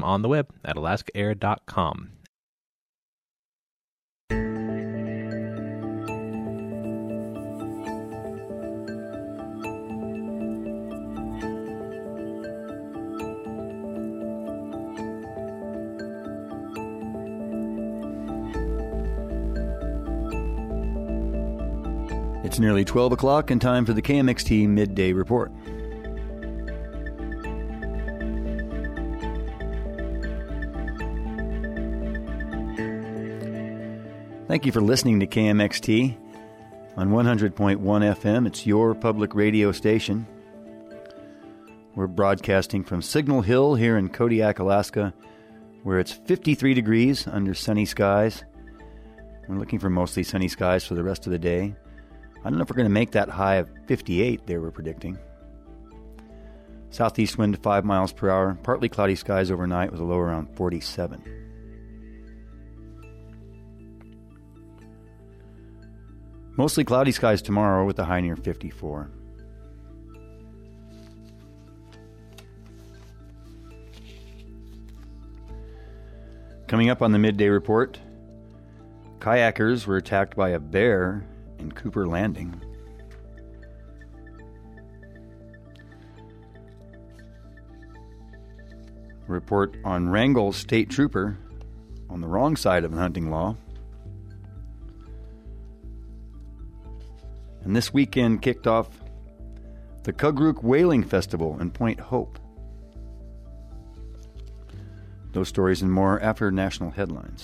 them on the web at alaskaair.com. It's nearly 12 o'clock and time for the KMXT Midday Report. Thank you for listening to KMXT on 100.1 FM. It's your public radio station. We're broadcasting from Signal Hill here in Kodiak, Alaska, where it's 53 degrees under sunny skies. We're looking for mostly sunny skies for the rest of the day. I don't know if we're going to make that high of 58 they were predicting. Southeast wind 5 miles per hour. Partly cloudy skies overnight with a low around 47. Mostly cloudy skies tomorrow with a high near 54. Coming up on the midday report, kayakers were attacked by a bear in Cooper Landing. Report on Wrangell State Trooper on the wrong side of the hunting law. And this weekend kicked off the Kugruk Whaling Festival in Point Hope. Those stories and more after national headlines.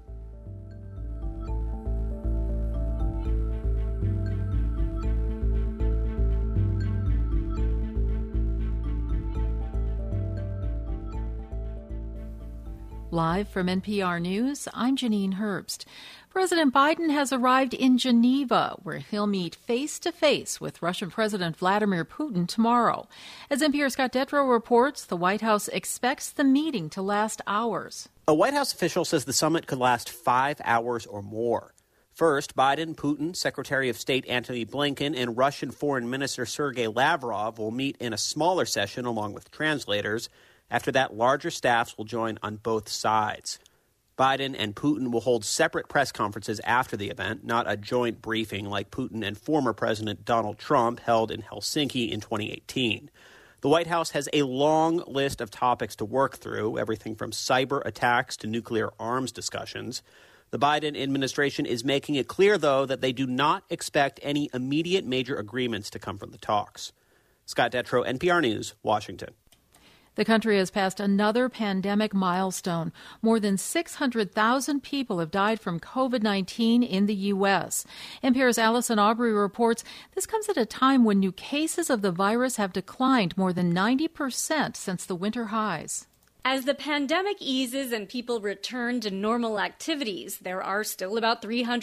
Live from NPR News, I'm Janine Herbst. President Biden has arrived in Geneva, where he'll meet face-to-face with Russian President Vladimir Putin tomorrow. As NPR's Scott Detrow reports, the White House expects the meeting to last hours. A White House official says the summit could last 5 hours or more. First, Biden, Putin, Secretary of State Antony Blinken, and Russian Foreign Minister Sergei Lavrov will meet in a smaller session along with translators. After that, larger staffs will join on both sides. Biden and Putin will hold separate press conferences after the event, not a joint briefing like Putin and former President Donald Trump held in Helsinki in 2018. The White House has a long list of topics to work through, everything from cyber attacks to nuclear arms discussions. The Biden administration is making it clear, though, that they do not expect any immediate major agreements to come from the talks. Scott Detrow, NPR News, Washington. The country has passed another pandemic milestone. More than 600,000 people have died from COVID-19 in the U.S. NPR's Allison Aubrey reports this comes at a time when new cases of the virus have declined more than 90% since the winter highs. As the pandemic eases and people return to normal activities, there are still about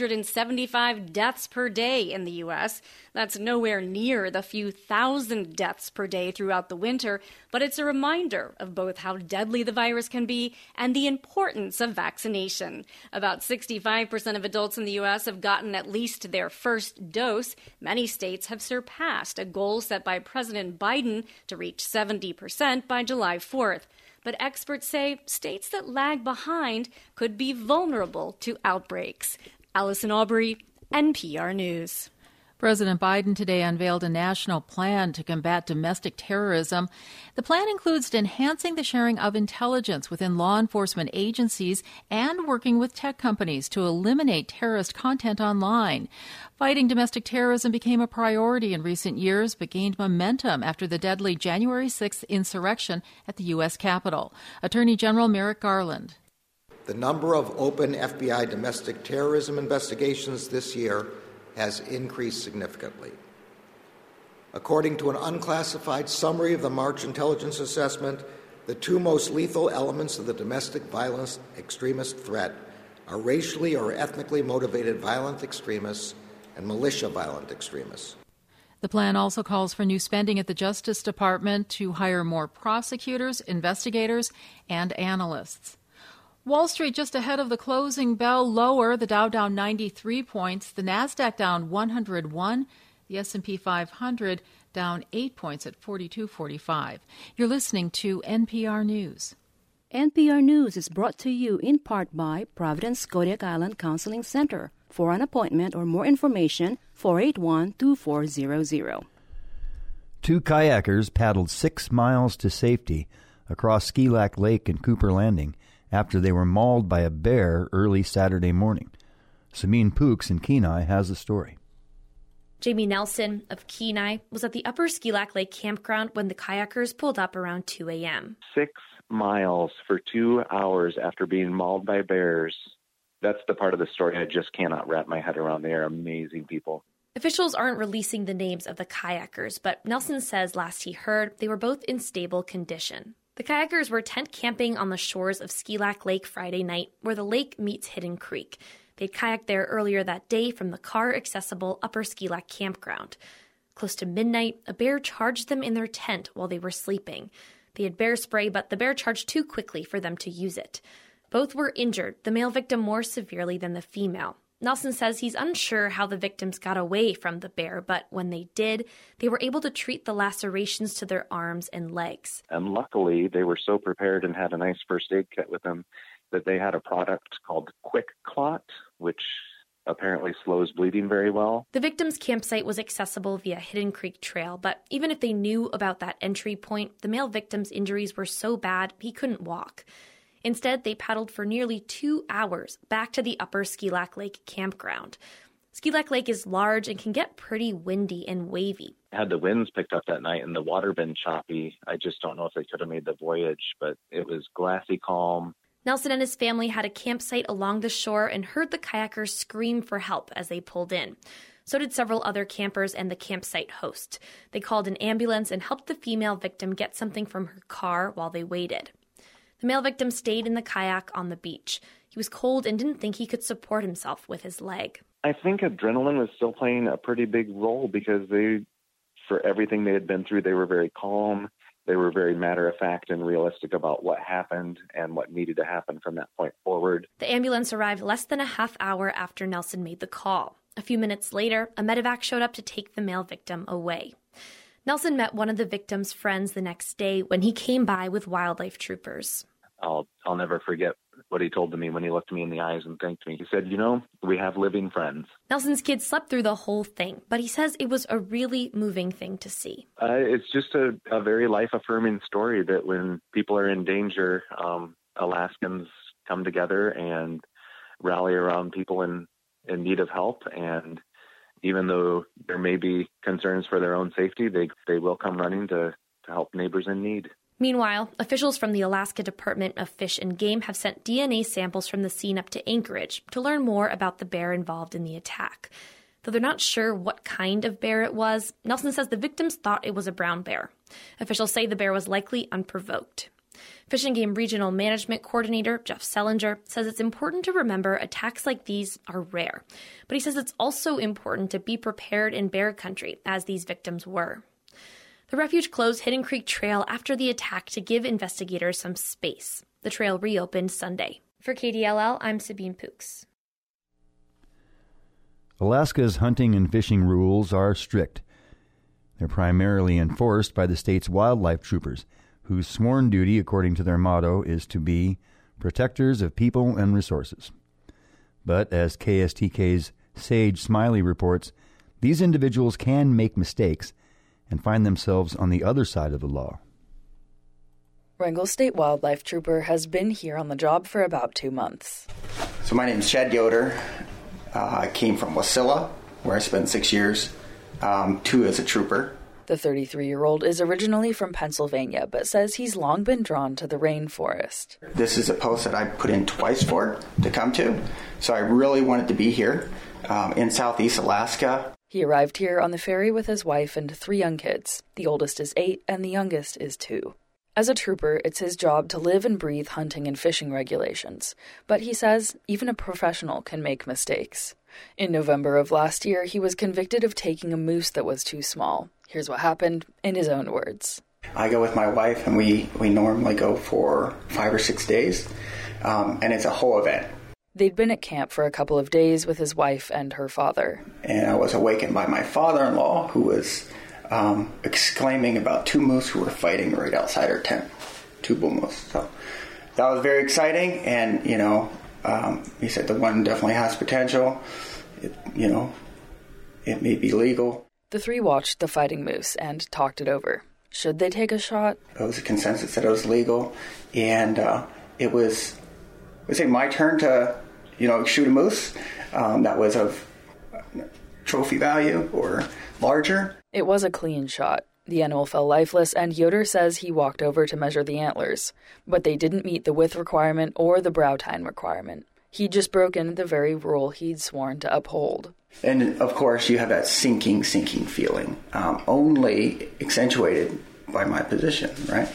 375 deaths per day in the U.S. That's nowhere near the few thousand deaths per day throughout the winter, but it's a reminder of both how deadly the virus can be and the importance of vaccination. About 65% of adults in the U.S. have gotten at least their first dose. Many states have surpassed a goal set by President Biden to reach 70% by July 4th. But experts say states that lag behind could be vulnerable to outbreaks. Allison Aubrey, NPR News. President Biden today unveiled a national plan to combat domestic terrorism. The plan includes enhancing the sharing of intelligence within law enforcement agencies and working with tech companies to eliminate terrorist content online. Fighting domestic terrorism became a priority in recent years, but gained momentum after the deadly January 6th insurrection at the U.S. Capitol. Attorney General Merrick Garland. The number of open FBI domestic terrorism investigations this year has increased significantly. According to an unclassified summary of the March Intelligence Assessment, the two most lethal elements of the domestic violence extremist threat are racially or ethnically motivated violent extremists and militia violent extremists. The plan also calls for new spending at the Justice Department to hire more prosecutors, investigators, and analysts. Wall Street just ahead of the closing bell, lower. The Dow down 93 points. The Nasdaq down 101. The S&P 500 down 8 points at 42.45. You're listening to NPR News. NPR News is brought to you in part by Providence Kodiak Island Counseling Center. For an appointment or more information, 481-2400. 2 kayakers paddled 6 miles to safety across Ski Lac Lake in Cooper Landing after they were mauled by a bear early Saturday morning. Sabine Pooks in Kenai has the story. Jamie Nelson of Kenai was at the Upper Ski Lac Lake campground when the kayakers pulled up around 2 a.m. 6 miles for 2 hours after being mauled by bears. That's the part of the story I just cannot wrap my head around. They are amazing people. Officials aren't releasing the names of the kayakers, but Nelson says last he heard they were both in stable condition. The kayakers were tent camping on the shores of Ski Lac Lake Friday night, where the lake meets Hidden Creek. They'd kayaked there earlier that day from the car-accessible Upper Ski Lac campground. Close to midnight, a bear charged them in their tent while they were sleeping. They had bear spray, but the bear charged too quickly for them to use it. Both were injured, the male victim more severely than the female. Nelson says he's unsure how the victims got away from the bear, but when they did, they were able to treat the lacerations to their arms and legs. And luckily, they were so prepared and had a nice first aid kit with them that they had a product called Quick Clot, which apparently slows bleeding very well. The victim's campsite was accessible via Hidden Creek Trail, but even if they knew about that entry point, the male victim's injuries were so bad he couldn't walk. Instead, they paddled for nearly 2 hours back to the Upper Ski Lac Lake campground. Ski Lac Lake is large and can get pretty windy and wavy. Had the winds picked up that night and the water been choppy, I just don't know if they could have made the voyage, but it was glassy calm. Nelson and his family had a campsite along the shore and heard the kayakers scream for help as they pulled in. So did several other campers and the campsite host. They called an ambulance and helped the female victim get something from her car while they waited. The male victim stayed in the kayak on the beach. He was cold and didn't think he could support himself with his leg. I think adrenaline was still playing a pretty big role because for everything they had been through, they were very calm. They were very matter-of-fact and realistic about what happened and what needed to happen from that point forward. The ambulance arrived less than a half hour after Nelson made the call. A few minutes later, a medevac showed up to take the male victim away. Nelson met one of the victim's friends the next day when he came by with wildlife troopers. I'll never forget what he told to me when he looked me in the eyes and thanked me. He said, we have living friends. Nelson's kids slept through the whole thing, but he says it was a really moving thing to see. It's just a very life-affirming story that when people are in danger, Alaskans come together and rally around people in need of help. And even though there may be concerns for their own safety, they will come running to help neighbors in need. Meanwhile, officials from the Alaska Department of Fish and Game have sent DNA samples from the scene up to Anchorage to learn more about the bear involved in the attack. Though they're not sure what kind of bear it was, Nelson says the victims thought it was a brown bear. Officials say the bear was likely unprovoked. Fish and Game Regional Management Coordinator Jeff Selinger says it's important to remember attacks like these are rare. But he says it's also important to be prepared in bear country, as these victims were. The refuge closed Hidden Creek Trail after the attack to give investigators some space. The trail reopened Sunday. For KDLL, I'm Sabine Pooks. Alaska's hunting and fishing rules are strict. They're primarily enforced by the state's wildlife troopers, whose sworn duty, according to their motto, is to be protectors of people and resources. But as KSTK's Sage Smiley reports, these individuals can make mistakes and find themselves on the other side of the law. Wrangell State Wildlife Trooper has been here on the job for about 2 months. So my name is Chad Yoder. I came from Wasilla, where I spent 6 years, 2 as a trooper. The 33-year-old is originally from Pennsylvania, but says he's long been drawn to the rainforest. This is a post that I put in twice to come to, so I really wanted to be here in Southeast Alaska. He arrived here on the ferry with his wife and 3 young kids. The oldest is 8 and the youngest is 2. As a trooper, it's his job to live and breathe hunting and fishing regulations. But he says even a professional can make mistakes. In November of last year, he was convicted of taking a moose that was too small. Here's what happened in his own words. I go with my wife, and we normally go for 5 or 6 days, and it's a whole event. They'd been at camp for a couple of days with his wife and her father. And I was awakened by my father-in-law, who was exclaiming about 2 moose who were fighting right outside our tent, 2 bull moose. So that was very exciting. And, he said the one definitely has potential. It may be legal. The three watched the fighting moose and talked it over. Should they take a shot? It was a consensus that it was legal. And it was, my turn to, shoot a moose that was of trophy value or larger. It was a clean shot. The animal fell lifeless, and Yoder says he walked over to measure the antlers, but they didn't meet the width requirement or the brow tine requirement. He'd just broken the very rule he'd sworn to uphold. And, of course, you have that sinking feeling, only accentuated by my position, right?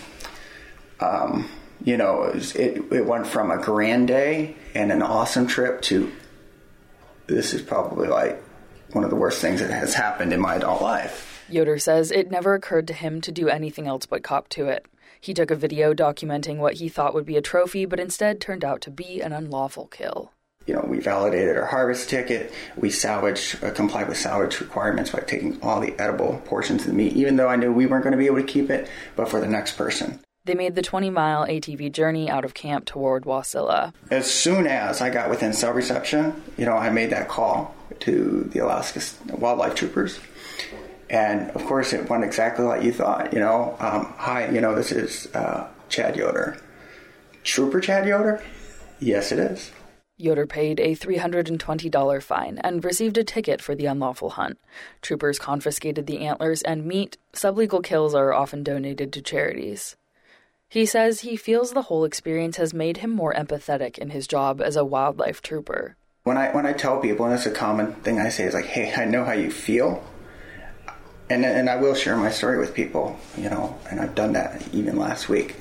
It went from a grand day and an awesome trip to this is probably like one of the worst things that has happened in my adult life. Yoder says it never occurred to him to do anything else but cop to it. He took a video documenting what he thought would be a trophy, but instead turned out to be an unlawful kill. We validated our harvest ticket. We complied with salvage requirements by taking all the edible portions of the meat, even though I knew we weren't going to be able to keep it, but for the next person. They made the 20-mile ATV journey out of camp toward Wasilla. As soon as I got within cell reception, I made that call to the Alaska Wildlife Troopers. And, of course, it went exactly like you thought, Hi, this is Chad Yoder. Trooper Chad Yoder? Yes, it is. Yoder paid a $320 fine and received a ticket for the unlawful hunt. Troopers confiscated the antlers and meat. Sublegal kills are often donated to charities. He says he feels the whole experience has made him more empathetic in his job as a wildlife trooper. When I tell people, and it's a common thing I say, is like, hey, I know how you feel. And I will share my story with people, and I've done that even last week.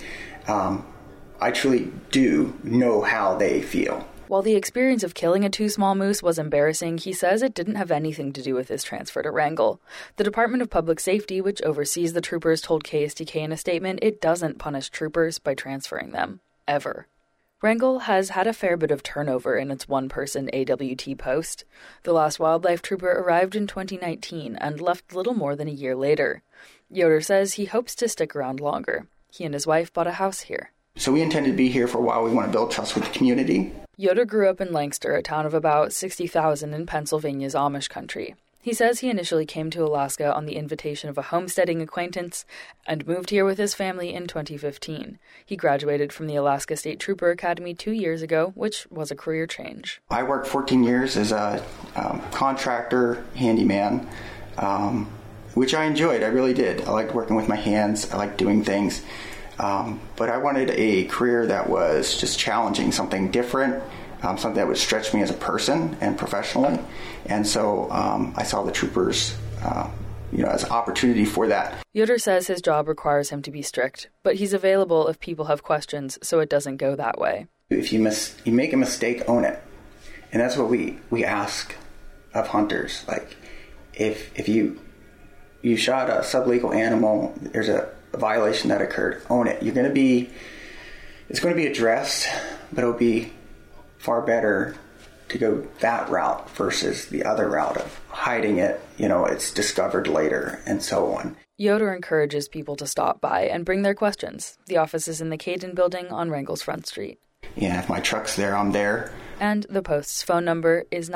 I truly do know how they feel. While the experience of killing a too small moose was embarrassing, he says it didn't have anything to do with his transfer to Wrangell. The Department of Public Safety, which oversees the troopers, told KSTK in a statement it doesn't punish troopers by transferring them. Ever. Wrangell has had a fair bit of turnover in its one-person AWT post. The last wildlife trooper arrived in 2019 and left little more than a year later. Yoder says he hopes to stick around longer. He and his wife bought a house here. So we intend to be here for a while. We want to build trust with the community. Yoder grew up in Lancaster, a town of about 60,000 in Pennsylvania's Amish country. He says he initially came to Alaska on the invitation of a homesteading acquaintance and moved here with his family in 2015. He graduated from the Alaska State Trooper Academy 2 years ago, which was a career change. I worked 14 years as a contractor, handyman, which I enjoyed. I really did. I liked working with my hands. I liked doing things. But I wanted a career that was just challenging, something different, something that would stretch me as a person and professionally. And so I saw the troopers, as an opportunity for that. Yoder says his job requires him to be strict, but he's available if people have questions, so it doesn't go that way. If you make a mistake, own it. And that's what we ask of hunters. Like, if you shot a sublegal animal, there's a violation that occurred, own it. It's going to be addressed, but it'll be far better to go that route versus the other route of hiding it. It's discovered later and so on. Yoder encourages people to stop by and bring their questions. The office is in the Caden building on Wrangell's Front Street. Yeah, if my truck's there, I'm there. And the post's phone number is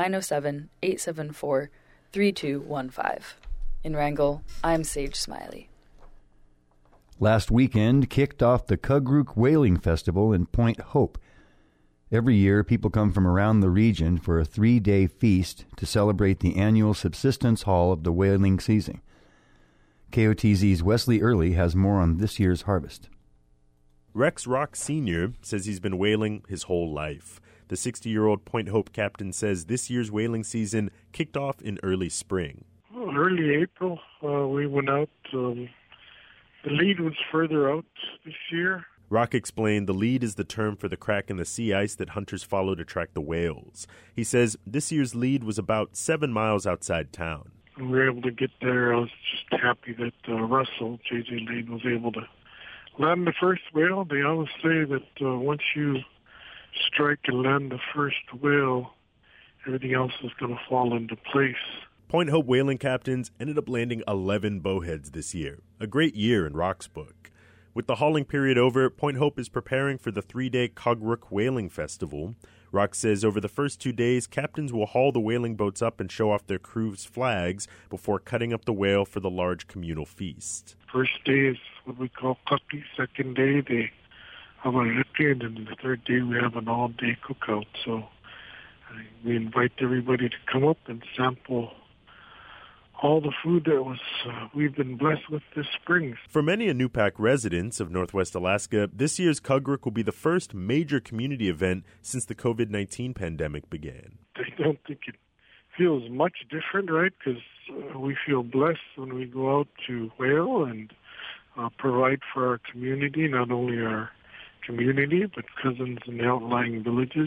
907-874-3215. In Wrangell, I'm Sage Smiley. Last weekend kicked off the Kugruk Whaling Festival in Point Hope. Every year, people come from around the region for a 3-day feast to celebrate the annual subsistence haul of the whaling season. KOTZ's Wesley Early has more on this year's harvest. Rex Rock Sr. says he's been whaling his whole life. The 60-year-old Point Hope captain says this year's whaling season kicked off in early spring. Early April, we went out. The lead was further out this year. Rock explained the lead is the term for the crack in the sea ice that hunters follow to track the whales. He says this year's lead was about 7 miles outside town. We were able to get there. I was just happy that Russell, J.J. Lane, was able to land the first whale. They always say that once you strike and land the first whale, everything else is going to fall into place. Point Hope whaling captains ended up landing 11 bowheads this year, a great year in Rock's book. With the hauling period over, Point Hope is preparing for the 3-day Cogrook Whaling Festival. Rock says over the first 2 days, captains will haul the whaling boats up and show off their crew's flags before cutting up the whale for the large communal feast. First day is what we call cookie. Second day, they have a liquor, and then the third day we have an all-day cookout. So we invite everybody to come up and sample all the food that we've been blessed with this spring. For many Inupiaq residents of Northwest Alaska, this year's Cogrook will be the first major community event since the COVID-19 pandemic began. I don't think it feels much different, right? Because we feel blessed when we go out to whale and provide for our community, not only our community, but cousins in the outlying villages.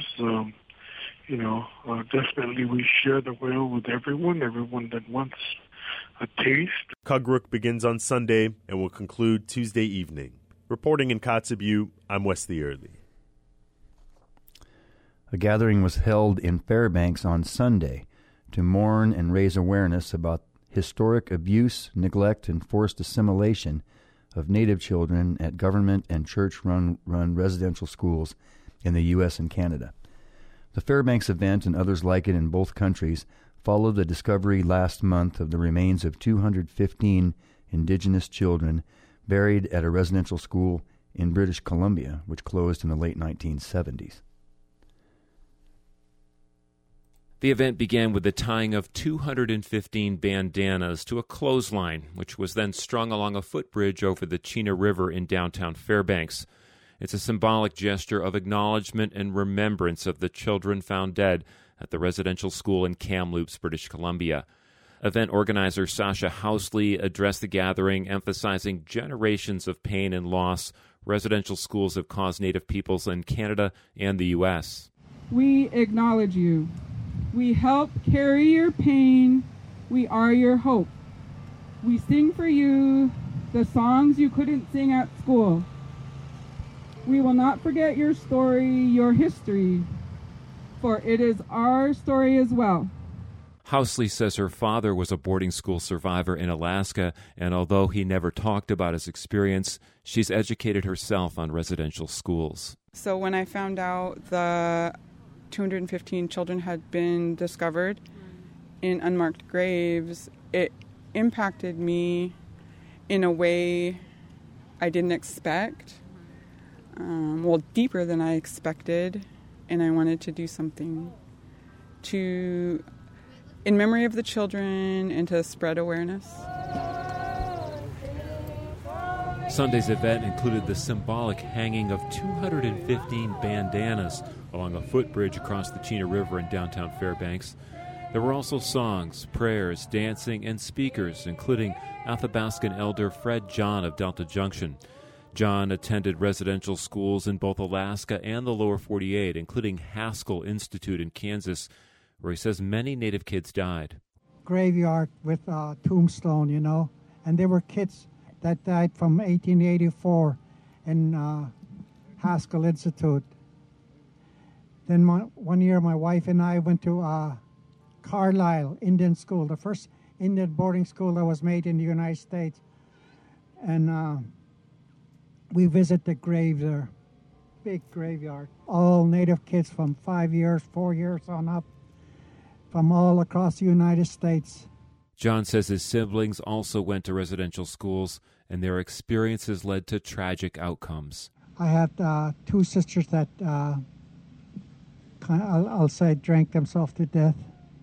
Definitely we share the whale with everyone that wants a taste. Cogrook begins on Sunday and will conclude Tuesday evening. Reporting in Kotzebue, I'm Wesley Early. A gathering was held in Fairbanks on Sunday to mourn and raise awareness about historic abuse, neglect, and forced assimilation of Native children at government and church-run residential schools in the U.S. and Canada. The Fairbanks event and others like it in both countries followed the discovery last month of the remains of 215 Indigenous children buried at a residential school in British Columbia, which closed in the late 1970s. The event began with the tying of 215 bandanas to a clothesline, which was then strung along a footbridge over the Chena River in downtown Fairbanks. It's a symbolic gesture of acknowledgement and remembrance of the children found dead at the residential school in Kamloops, British Columbia. Event organizer Sasha Housley addressed the gathering, emphasizing generations of pain and loss residential schools have caused Native peoples in Canada and the U.S. We acknowledge you. We help carry your pain. We are your hope. We sing for you the songs you couldn't sing at school. We will not forget your story, your history, for it is our story as well. Housley says her father was a boarding school survivor in Alaska, and although he never talked about his experience, she's educated herself on residential schools. So when I found out the 215 children had been discovered in unmarked graves, it impacted me in a way I didn't expect. Deeper than I expected, and I wanted to do something in memory of the children and to spread awareness. Sunday's event included the symbolic hanging of 215 bandanas along a footbridge across the Chena River in downtown Fairbanks. There were also songs, prayers, dancing, and speakers, including Athabascan elder Fred John of Delta Junction. John attended residential schools in both Alaska and the lower 48, including Haskell Institute in Kansas, where he says many Native kids died. Graveyard with a tombstone, and there were kids that died from 1884 in Haskell Institute. Then one year my wife and I went to Carlisle Indian School, the first Indian boarding school that was made in the United States. And we visit the grave there, big graveyard. All Native kids from 5 years, 4 years on up, from all across the United States. John says his siblings also went to residential schools, and their experiences led to tragic outcomes. I had two sisters that, I'll say, drank themselves to death.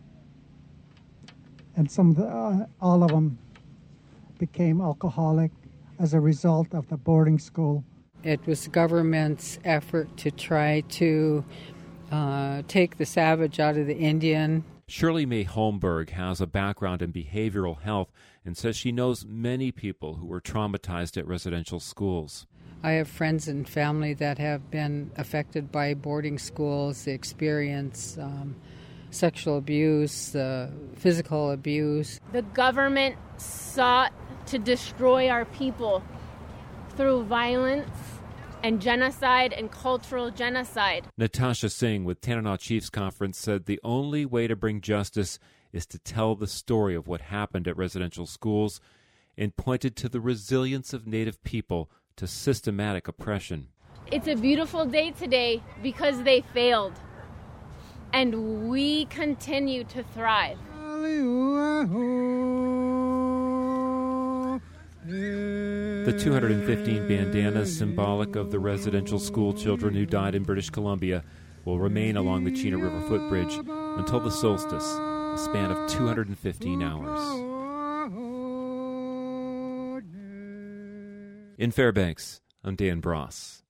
And all of them became alcoholic as a result of the boarding school. It was the government's effort to try to take the savage out of the Indian. Shirley May Holmberg has a background in behavioral health and says she knows many people who were traumatized at residential schools. I have friends and family that have been affected by boarding schools, the experience, sexual abuse, physical abuse. The government sought to destroy our people through violence and genocide and cultural genocide. Natasha Singh with Tanana Chiefs Conference said the only way to bring justice is to tell the story of what happened at residential schools and pointed to the resilience of Native people to systematic oppression. It's a beautiful day today because they failed. And we continue to thrive. The 215 bandanas symbolic of the residential school children who died in British Columbia will remain along the Chena River footbridge until the solstice, a span of 215 hours. In Fairbanks, I'm Dan Bross.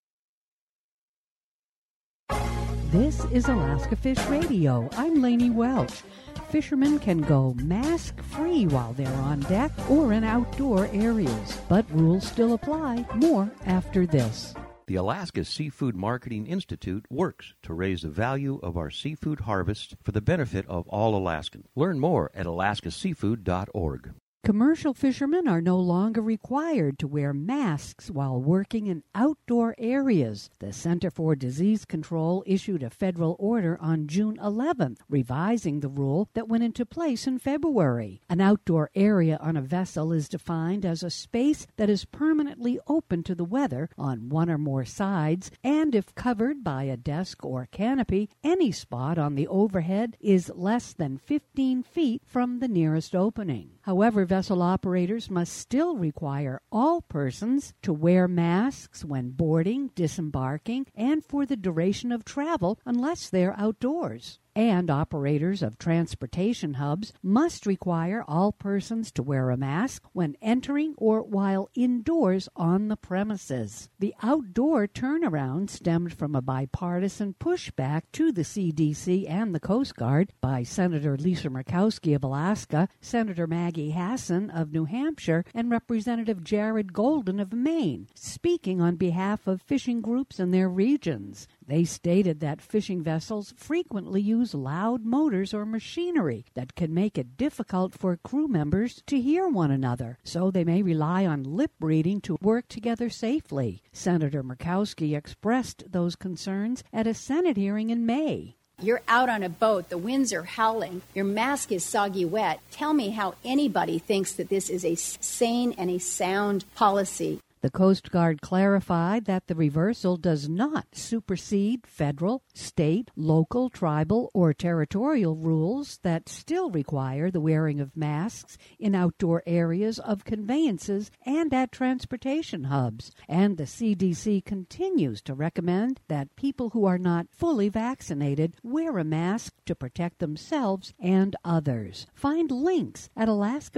This is Alaska Fish Radio. I'm Lainey Welch. Fishermen can go mask-free while they're on deck or in outdoor areas, but rules still apply. More after this. The Alaska Seafood Marketing Institute works to raise the value of our seafood harvest for the benefit of all Alaskans. Learn more at alaskaseafood.org. Commercial fishermen are no longer required to wear masks while working in outdoor areas. The Center for Disease Control issued a federal order on June 11th, revising the rule that went into place in February. An outdoor area on a vessel is defined as a space that is permanently open to the weather on one or more sides, and if covered by a desk or canopy, any spot on the overhead is less than 15 feet from the nearest opening. However, vessel operators must still require all persons to wear masks when boarding, disembarking, and for the duration of travel unless they're outdoors. And operators of transportation hubs must require all persons to wear a mask when entering or while indoors on the premises. The outdoor turnaround stemmed from a bipartisan pushback to the CDC and the Coast Guard by Senator Lisa Murkowski of Alaska, Senator Maggie Hassan of New Hampshire, and Representative Jared Golden of Maine, speaking on behalf of fishing groups in their regions. They stated that fishing vessels frequently use loud motors or machinery that can make it difficult for crew members to hear one another, so they may rely on lip reading to work together safely. Senator Murkowski expressed those concerns at a Senate hearing in May. You're out on a boat, the winds are howling, your mask is soggy wet. Tell me how anybody thinks that this is a sane and a sound policy. The Coast Guard clarified that the reversal does not supersede federal, state, local, tribal, or territorial rules that still require the wearing of masks in outdoor areas of conveyances and at transportation hubs. And the CDC continues to recommend that people who are not fully vaccinated wear a mask to protect themselves and others. Find links at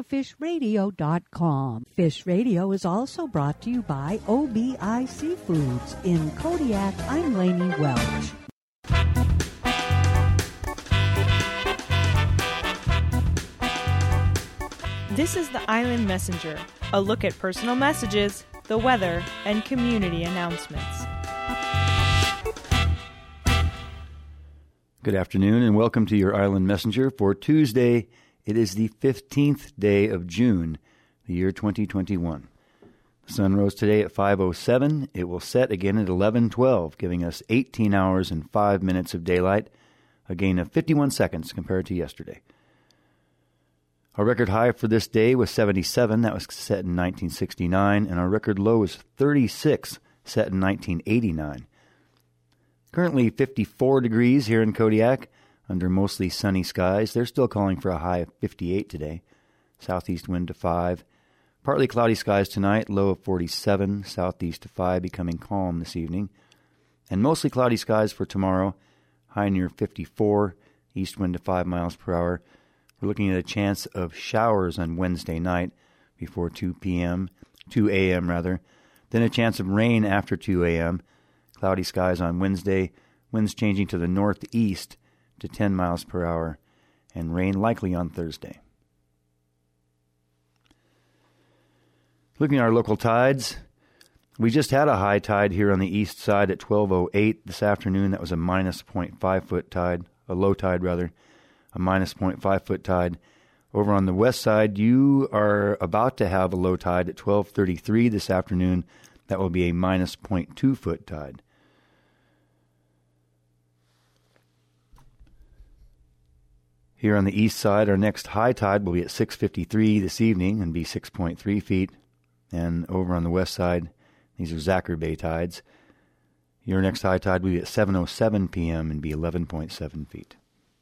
alaskafishradio.com. Fish Radio is also brought to you by OBI Seafoods. In Kodiak, I'm Lainey Welch. This is the Island Messenger, a look at personal messages, the weather, and community announcements. Good afternoon and welcome to your Island Messenger for Tuesday. It is the 15th day of June, the year 2021. The sun rose today at 5:07. It will set again at 11:12, giving us 18 hours and 5 minutes of daylight, a gain of 51 seconds compared to yesterday. Our record high for this day was 77. That was set in 1969, and our record low was 36, set in 1989. Currently 54 degrees here in Kodiak, under mostly sunny skies. They're still calling for a high of 58 today. Southeast wind to 5. Partly cloudy skies tonight, low of 47, southeast to 5, becoming calm this evening. And mostly cloudy skies for tomorrow, high near 54, east wind to 5 miles per hour. We're looking at a chance of showers on Wednesday night before 2 a.m., then a chance of rain after 2 a.m., cloudy skies on Wednesday, winds changing to the northeast to 10 miles per hour, and rain likely on Thursday. Looking at our local tides, we just had a high tide here on the east side at 12:08 this afternoon. That was a minus 0.5 foot tide, a low tide rather, a minus 0.5 foot tide. Over on the west side, you are about to have a low tide at 12:33 this afternoon. That will be a minus 0.2 foot tide. Here on the east side, our next high tide will be at 6:53 this evening and be 6.3 feet. And over on the west side, These are Zachary Bay tides. Your next high tide will be at 7:07 p.m. and be 11.7 feet.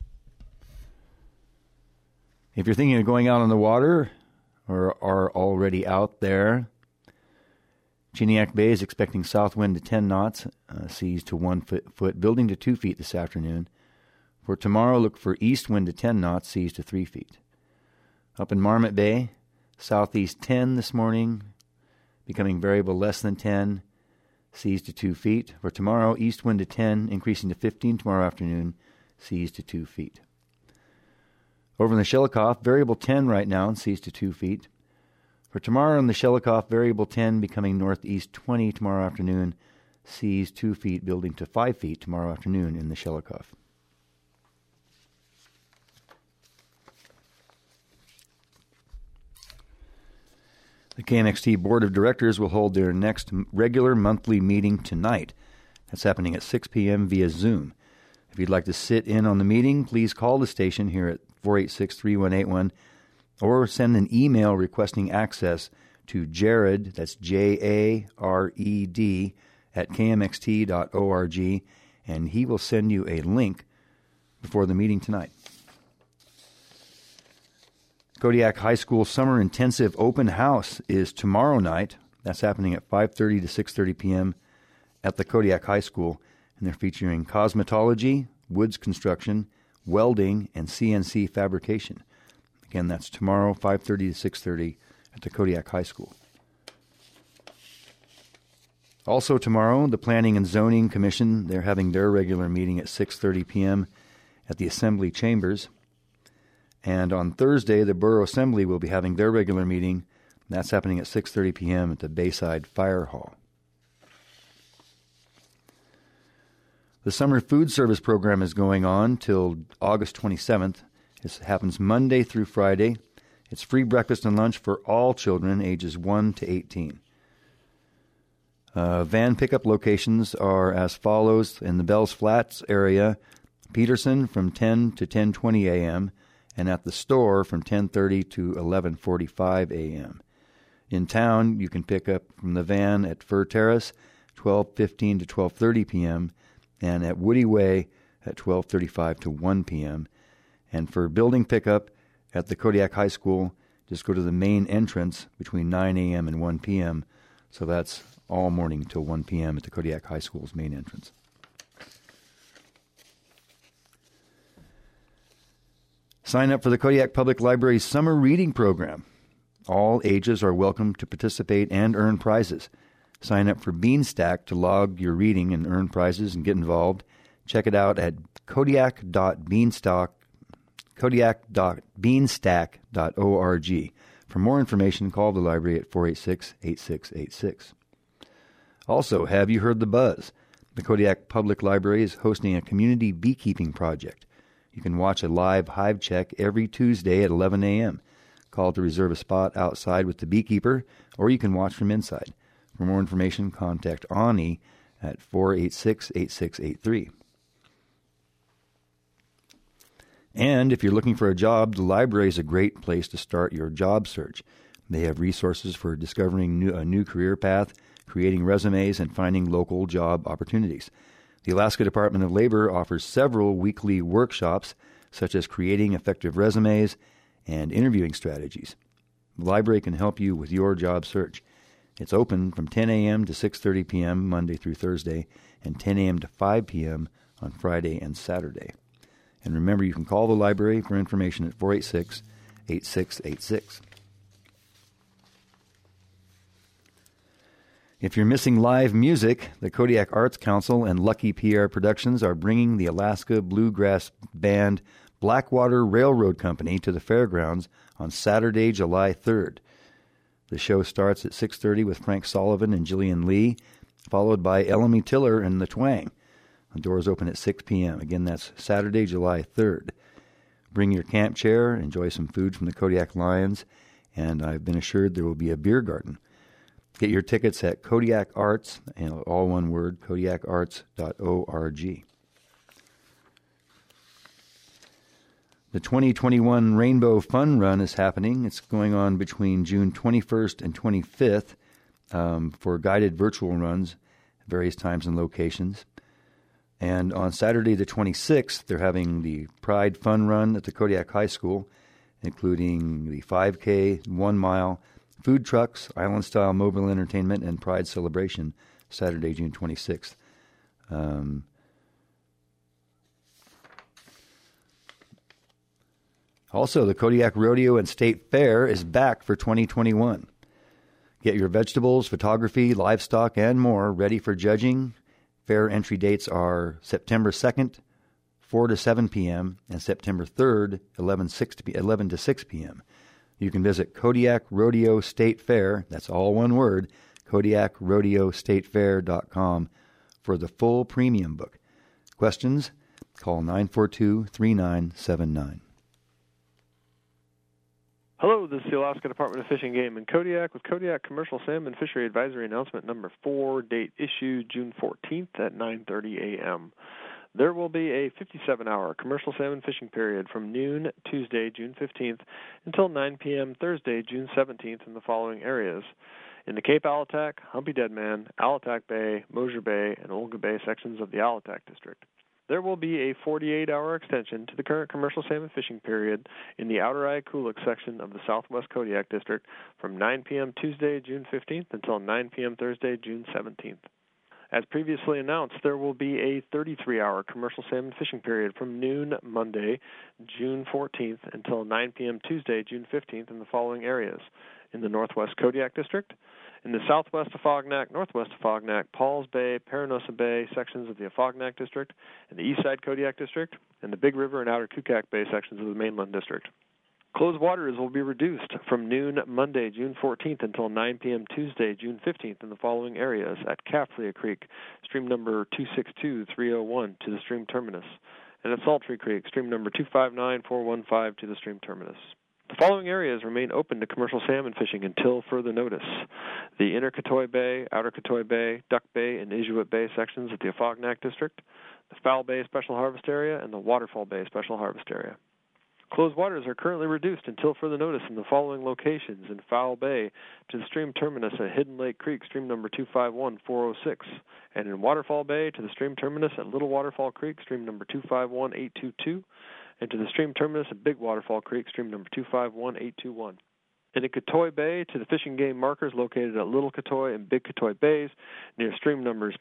If you're thinking of going out on the water or are already out there, Chiniac Bay is expecting south wind to 10 knots, seas to 1 foot, building to 2 feet this afternoon. For tomorrow, look for east wind to 10 knots, seas to 3 feet. Up in Marmot Bay, southeast 10 this morning, becoming variable less than 10, seas to 2 feet. For tomorrow, east wind to 10, increasing to 15 tomorrow afternoon, seas to 2 feet. Over in the Shelikof, variable 10 right now, and seas to 2 feet. For tomorrow in the Shelikof, variable 10, becoming northeast 20 tomorrow afternoon, seas 2 feet, building to 5 feet tomorrow afternoon in the Shelikof. The KMXT Board of Directors will hold their next regular monthly meeting tonight. That's happening at 6 p.m. via Zoom. If you'd like to sit in on the meeting, please call the station here at 486-3181 or send an email requesting access to Jared, that's Jared, at kmxt.org, and he will send you a link before the meeting tonight. Kodiak High School Summer Intensive Open House is tomorrow night. That's happening at 5:30 to 6:30 p.m. at the Kodiak High School, and they're featuring cosmetology, woods construction, welding, and CNC fabrication. Again, that's tomorrow, 5:30 to 6:30 at the Kodiak High School. Also tomorrow, the Planning and Zoning Commission, they're having their regular meeting at 6:30 p.m. at the Assembly Chambers. And on Thursday, the Borough Assembly will be having their regular meeting. That's happening at 6:30 p.m. at the Bayside Fire Hall. The Summer Food Service Program is going on till August 27th. This happens Monday through Friday. It's free breakfast and lunch for all children ages 1 to 18. Van pickup locations are as follows. In the Bells Flats area, Peterson from 10 to 10:20 a.m., and at the store from 10:30 to 11:45 a.m. In town, you can pick up from the van at Fur Terrace, 12:15 to 12:30 p.m., and at Woody Way at 12:35 to 1 p.m. And for building pickup at the Kodiak High School, just go to the main entrance between 9 a.m. and 1 p.m. So that's all morning till 1 p.m. at the Kodiak High School's main entrance. Sign up for the Kodiak Public Library's Summer Reading Program. All ages are welcome to participate and earn prizes. Sign up for Beanstack to log your reading and earn prizes and get involved. Check it out at kodiak.beanstack.org. For more information, call the library at 486-8686. Also, have you heard the buzz? The Kodiak Public Library is hosting a community beekeeping project. You can watch a live hive check every Tuesday at 11 a.m. Call to reserve a spot outside with the beekeeper, or you can watch from inside. For more information, contact Ani at 486-8683. And if you're looking for a job, the library is a great place to start your job search. They have resources for discovering a new career path, creating resumes, and finding local job opportunities. The Alaska Department of Labor offers several weekly workshops, such as creating effective resumes and interviewing strategies. The library can help you with your job search. It's open from 10 a.m. to 6:30 p.m. Monday through Thursday, and 10 a.m. to 5 p.m. on Friday and Saturday. And remember, you can call the library for information at 486-8686. If you're missing live music, the Kodiak Arts Council and Lucky PR Productions are bringing the Alaska bluegrass band Blackwater Railroad Company to the fairgrounds on Saturday, July 3rd. The show starts at 6:30 with Frank Sullivan and Jillian Lee, followed by Ellamy Tiller and the Twang. The doors open at 6 p.m. Again, that's Saturday, July 3rd. Bring your camp chair, enjoy some food from the Kodiak Lions, and I've been assured there will be a beer garden. Get your tickets at Kodiak Arts, and all one word, kodiakarts.org. The 2021 Rainbow Fun Run is happening. It's going on between June 21st and 25th for guided virtual runs at various times and locations. And on Saturday the 26th, they're having the Pride Fun Run at the Kodiak High School, including the 5K, 1 mile, food trucks, island-style mobile entertainment, and Pride celebration, Saturday, June 26th. Also, the Kodiak Rodeo and State Fair is back for 2021. Get your vegetables, photography, livestock, and more ready for judging. Fair entry dates are September 2nd, 4 to 7 p.m., and September 3rd, 11 to 6 p.m. You can visit Kodiak Rodeo State Fair, that's all one word, KodiakRodeoStateFair.com for the full premium book. Questions? Call 942-3979. Hello, this is the Alaska Department of Fish and Game in Kodiak with Kodiak Commercial Salmon Fishery Advisory Announcement number 4, date issued June 14th at 9:30 a.m. There will be a 57-hour commercial salmon fishing period from noon Tuesday, June 15th, until 9 p.m. Thursday, June 17th in the following areas. In the Cape Alatac, Humpy Deadman, Alatac Bay, Mosier Bay, and Olga Bay sections of the Alatac District. There will be a 48-hour extension to the current commercial salmon fishing period in the Outer Iakulik section of the Southwest Kodiak District from 9 p.m. Tuesday, June 15th until 9 p.m. Thursday, June 17th. As previously announced, there will be a 33-hour commercial salmon fishing period from noon Monday, June 14th until 9 p.m. Tuesday, June 15th in the following areas. In the Northwest Kodiak District, in the Southwest Afognak, Northwest Afognak, Pauls Bay, Paranosa Bay sections of the Afognak District, in the Eastside Kodiak District, and the Big River and Outer Kukak Bay sections of the Mainland District. Closed waters will be reduced from noon Monday, June 14th until 9 p.m. Tuesday, June 15th in the following areas at Kaflia Creek, stream number 259301 to the stream terminus, and at Salttree Creek, stream number 259415 to the stream terminus. The following areas remain open to commercial salmon fishing until further notice. The Inner Katoy Bay, Outer Katoy Bay, Duck Bay, and Inuit Bay sections of the Afognak District, the Foul Bay Special Harvest Area, and the Waterfall Bay Special Harvest Area. Closed waters are currently reduced until further notice in the following locations: in Foul Bay to the stream terminus at Hidden Lake Creek, stream number 251406, and in Waterfall Bay to the stream terminus at Little Waterfall Creek, stream number 251822, and to the stream terminus at Big Waterfall Creek, stream number 251821. And in Katoy Bay to the fishing game markers located at Little Katoy and Big Katoy Bays near stream numbers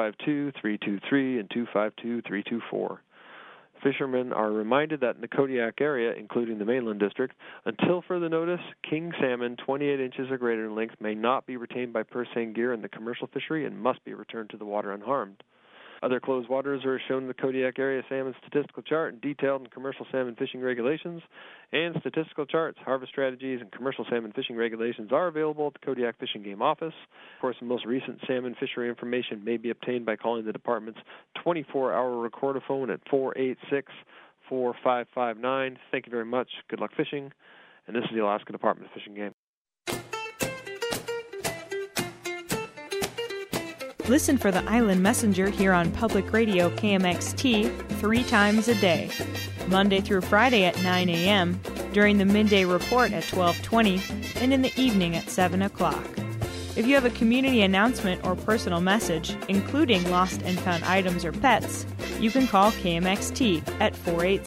252323 and 252324. Fishermen are reminded that in the Kodiak area, including the Mainland District, until further notice, king salmon 28 inches or greater in length may not be retained by purse seine gear in the commercial fishery and must be returned to the water unharmed. Other closed waters are shown in the Kodiak Area Salmon Statistical Chart and detailed in commercial salmon fishing regulations, and statistical charts, harvest strategies, and commercial salmon fishing regulations are available at the Kodiak Fish and Game Office. Of course, the most recent salmon fishery information may be obtained by calling the department's 24-hour recordaphone at 486-4559. Thank you very much. Good luck fishing. And this is the Alaska Department of Fish and Game. Listen for the Island Messenger here on Public Radio KMXT 3 times a day, Monday through Friday at 9 a.m., during the midday report at 12:20, and in the evening at 7 o'clock. If you have a community announcement or personal message, including lost and found items or pets, you can call KMXT at 486